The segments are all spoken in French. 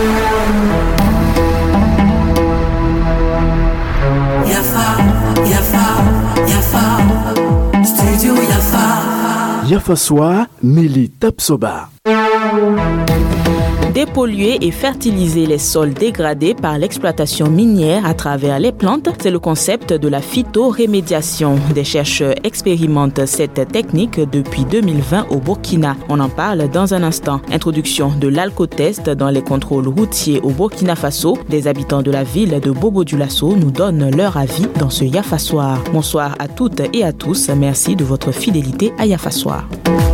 Studio Yafa. Yafa Soa, Nelly Tapsoba. Dépolluer et fertiliser les sols dégradés par l'exploitation minière à travers les plantes, c'est le concept de la phytorémédiation. Des chercheurs expérimentent cette technique depuis 2020 au Burkina. On en parle dans un instant. Introduction de l'alcotest dans les contrôles routiers au Burkina Faso. Des habitants de la ville de Bobo-Dioulasso nous donnent leur avis dans ce Yafa Soir. Bonsoir à toutes et à tous. Merci de votre fidélité à Yafa Soir.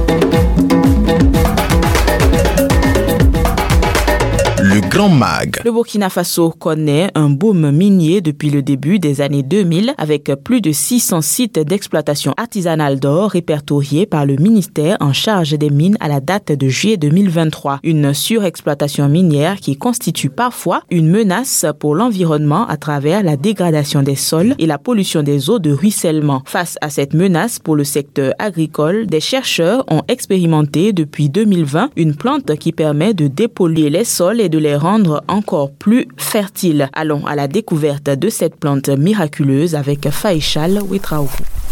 Le Grand Mag. Le Burkina Faso connaît un boom minier depuis le début des années 2000 avec plus de 600 sites d'exploitation artisanale d'or répertoriés par le ministère en charge des mines à la date de juillet 2023. Une surexploitation minière qui constitue parfois une menace pour l'environnement à travers la dégradation des sols et la pollution des eaux de ruissellement. Face à cette menace pour le secteur agricole, des chercheurs ont expérimenté depuis 2020 une plante qui permet de dépolluer les sols et de les rendre encore plus fertiles. Allons à la découverte de cette plante miraculeuse avec Faïchal Ouetraougou.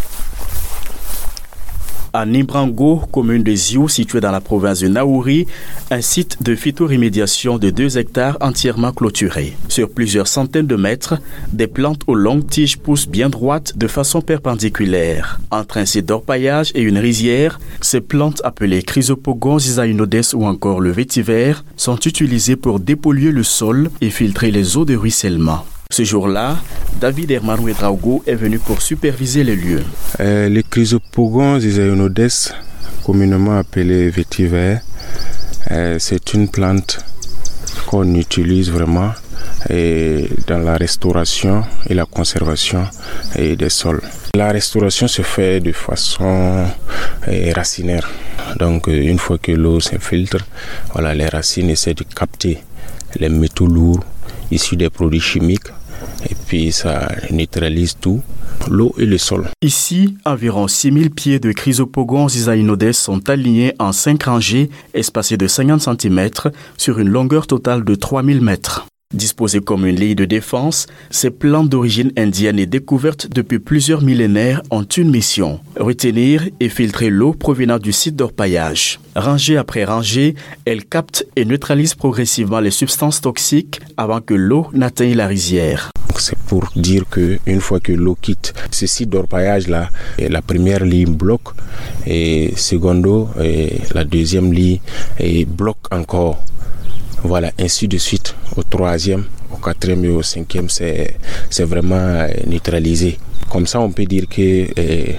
À Nimbrango, commune de Ziou, située dans la province de Naouri, un site de phytorémédiation de 2 hectares entièrement clôturé. Sur plusieurs centaines de mètres, des plantes aux longues tiges poussent bien droites de façon perpendiculaire. Entre un site d'orpaillage et une rizière, ces plantes appelées Chrysopogons zizayunodes ou encore le vétiver sont utilisées pour dépolluer le sol et filtrer les eaux de ruissellement. Ce jour-là, David Herman Ouedraogo est venu pour superviser les lieux. Les Chrysopogons zizayunodes, communément appelés vétiver, c'est une plante qu'on utilise vraiment dans la restauration et la conservation des sols. La restauration se fait de façon racinaire. Donc une fois que l'eau s'infiltre, les racines essaient de capter les métaux lourds issus des produits chimiques et puis ça neutralise tout, l'eau et le sol. Ici, environ 6000 pieds de Chrysopogons zizayunodes sont alignés en 5 rangées espacées de 50 cm sur une longueur totale de 3000 mètres. Disposées comme une ligne de défense, ces plantes d'origine indienne et découvertes depuis plusieurs millénaires ont une mission: retenir et filtrer l'eau provenant du site d'orpaillage. Rangée après rangée, elles captent et neutralisent progressivement les substances toxiques avant que l'eau n'atteigne la rizière. C'est pour dire qu'une fois que l'eau quitte ce site d'orpaillage-là, la première ligne bloque et secondo, la deuxième ligne bloque encore. Voilà, ainsi de suite. Au 3e, au 4e et au 5e, c'est vraiment neutralisé. Comme ça, on peut dire que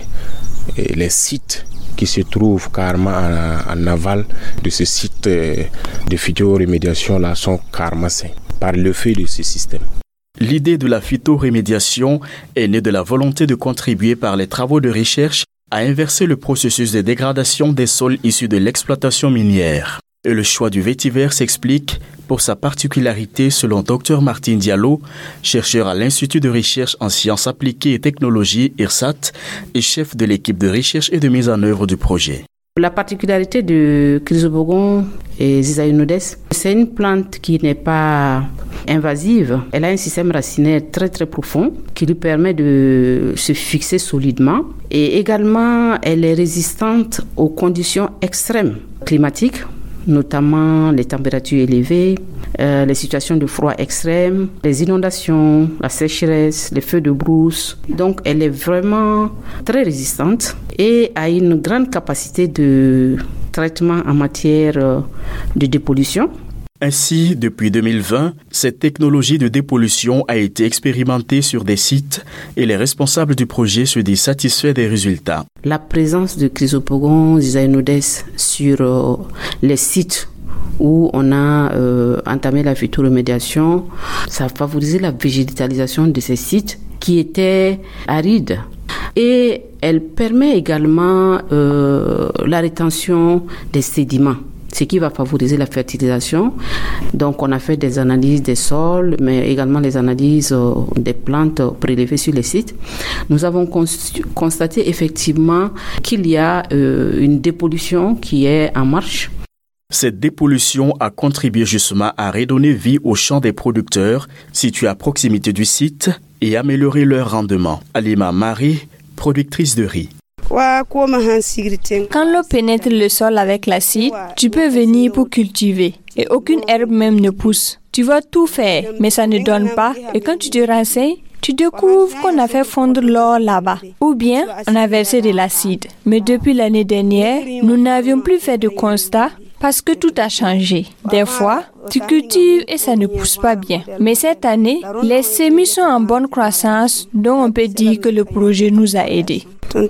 les sites qui se trouvent carrément en aval de ce site de phytorémédiation-là sont carrément sains par le fait de ce système. L'idée de la phytorémédiation est née de la volonté de contribuer par les travaux de recherche à inverser le processus de dégradation des sols issus de l'exploitation minière. Et le choix du vétiver s'explique pour sa particularité selon Dr Martin Diallo, chercheur à l'Institut de recherche en sciences appliquées et technologies IRSAT et chef de l'équipe de recherche et de mise en œuvre du projet. La particularité de Chrysopogons zizayunodes, c'est une plante qui n'est pas invasive. Elle a un système racinaire très très profond qui lui permet de se fixer solidement. Et également, elle est résistante aux conditions extrêmes climatiques, notamment les températures élevées, les situations de froid extrême, les inondations, la sécheresse, les feux de brousse. Donc elle est vraiment très résistante et a une grande capacité de traitement en matière de dépollution. Ainsi, depuis 2020, cette technologie de dépollution a été expérimentée sur des sites et les responsables du projet se disent satisfaits des résultats. La présence de Chrysopogons zizayunodes sur les sites où on a entamé la phytorémédiation, ça a favorisé la végétalisation de ces sites qui étaient arides. Et elle permet également la rétention des sédiments, ce qui va favoriser la fertilisation. Donc on a fait des analyses des sols, mais également les analyses des plantes prélevées sur les sites. Nous avons constaté effectivement qu'il y a une dépollution qui est en marche. Cette dépollution a contribué justement à redonner vie aux champs des producteurs situés à proximité du site et améliorer leur rendement. Alima Marie, productrice de riz. Quand l'eau pénètre le sol avec l'acide, tu peux venir pour cultiver et aucune herbe même ne pousse. Tu vas tout faire, mais ça ne donne pas. Et quand tu te renseignes, tu découvres qu'on a fait fondre l'or là-bas. Ou bien, on a versé de l'acide. Mais depuis l'année dernière, nous n'avions plus fait de constat parce que tout a changé. Des fois, tu cultives et ça ne pousse pas bien. Mais cette année, les semis sont en bonne croissance, donc on peut dire que le projet nous a aidés.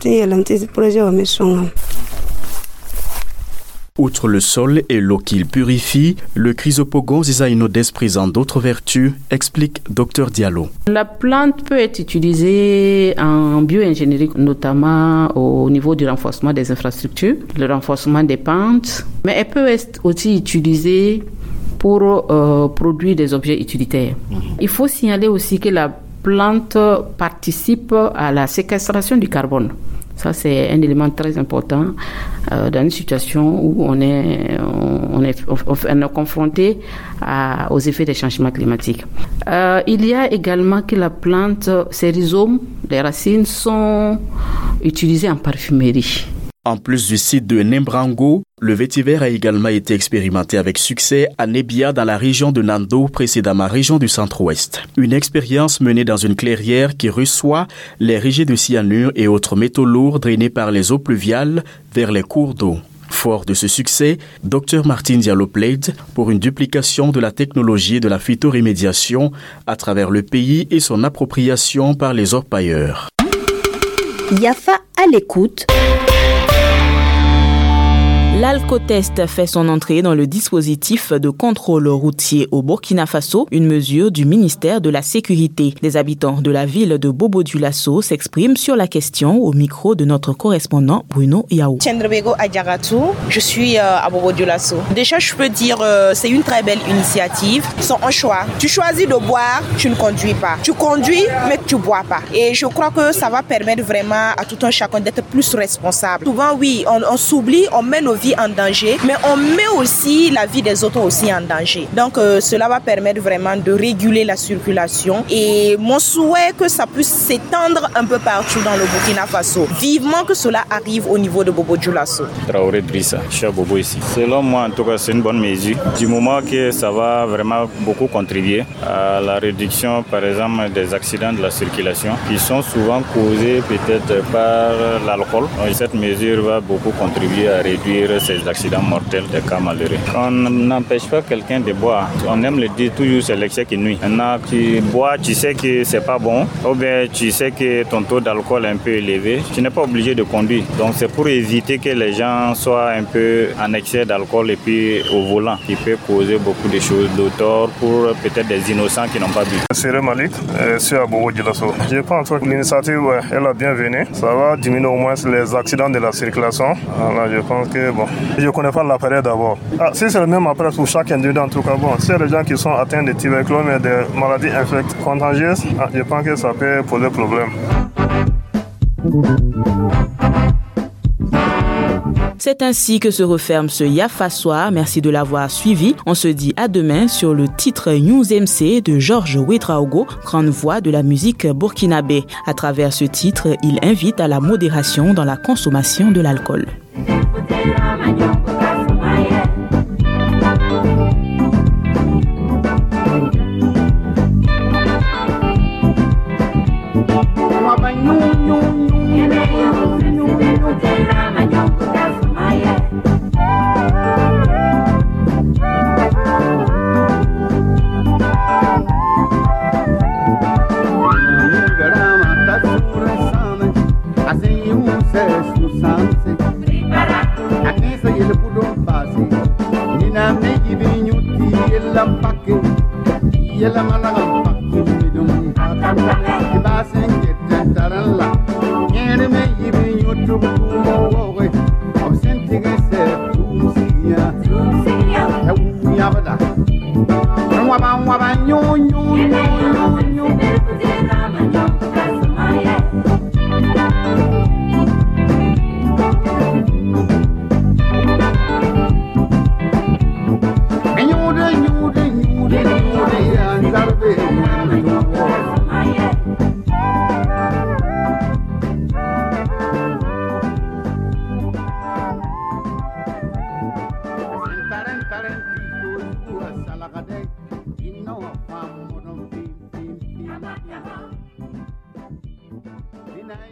Outre le sol et l'eau qu'il purifie, le Chrysopogon zizainodes présente d'autres vertus, explique Dr Diallo. La plante peut être utilisée en bioingénierie, notamment au niveau du renforcement des infrastructures, le renforcement des pentes, mais elle peut être aussi utilisée pour produire des objets utilitaires. Il faut signaler aussi que la plante participe à la séquestration du carbone. Ça, c'est un élément très important dans une situation où on est confronté aux effets des changements climatiques. Il y a également que la plante, ses rhizomes, les racines sont utilisées en parfumerie. En plus du site de Nembrango, le vétiver a également été expérimenté avec succès à Nebia dans la région de Nando, précédemment région du centre-ouest. Une expérience menée dans une clairière qui reçoit les rejets de cyanure et autres métaux lourds drainés par les eaux pluviales vers les cours d'eau. Fort de ce succès, Dr Martin Diallo plaide pour une duplication de la technologie de la phytorémédiation à travers le pays et son appropriation par les orpailleurs. Yafa à l'écoute. L'alcotest fait son entrée dans le dispositif de contrôle routier au Burkina Faso, une mesure du ministère de la Sécurité. Les habitants de la ville de Bobo-Dioulasso s'expriment sur la question au micro de notre correspondant Bruno Yaou. Chendrebego Adjaratou, je suis à Bobo-Dioulasso. Déjà, je peux dire c'est une très belle initiative. C'est un choix. Tu choisis de boire, tu ne conduis pas. Tu conduis, mais tu ne bois pas. Et je crois que ça va permettre vraiment à tout un chacun d'être plus responsable. Souvent, oui, on s'oublie, on met nos vies en danger, mais on met aussi la vie des autres aussi en danger. Donc cela va permettre vraiment de réguler la circulation et mon souhait que ça puisse s'étendre un peu partout dans le Burkina Faso. Vivement que cela arrive au niveau de Bobo-Dioulasso. Traoré Drissa, je suis à Bobo ici. Selon moi, en tout cas, c'est une bonne mesure. Du moment que ça va vraiment beaucoup contribuer à la réduction, par exemple, des accidents de la circulation qui sont souvent causés peut-être par l'alcool. Cette mesure va beaucoup contribuer à réduire ces accidents mortels, des cas malheureux. On n'empêche pas quelqu'un de boire. On aime le dire toujours, c'est l'excès qui nuit. Maintenant, tu bois, tu sais que c'est pas bon, ou bien tu sais que ton taux d'alcool est un peu élevé, tu n'es pas obligé de conduire. Donc c'est pour éviter que les gens soient un peu en excès d'alcool et puis au volant, qui peut causer beaucoup de choses de tort pour peut-être des innocents qui n'ont pas bu. C'est Malik, je suis à Bobo-Dioulasso. Je pense que l'initiative est la bienvenue. Ça va diminuer au moins les accidents de la circulation. Alors, je pense que je ne connais pas l'appareil d'abord. Si c'est le même appareil pour chaque individu, en tout cas, s'il y a des gens qui sont atteints de tuberculose et de maladies contagieuses, je pense que ça peut poser problème. C'est ainsi que se referme ce Yafa Soir. Merci de l'avoir suivi. On se dit à demain sur le titre News MC de Georges Ouedraogo, grande voix de la musique burkinabé. À travers ce titre, il invite à la modération dans la consommation de l'alcool.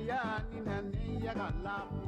ya ni na ne ya ga la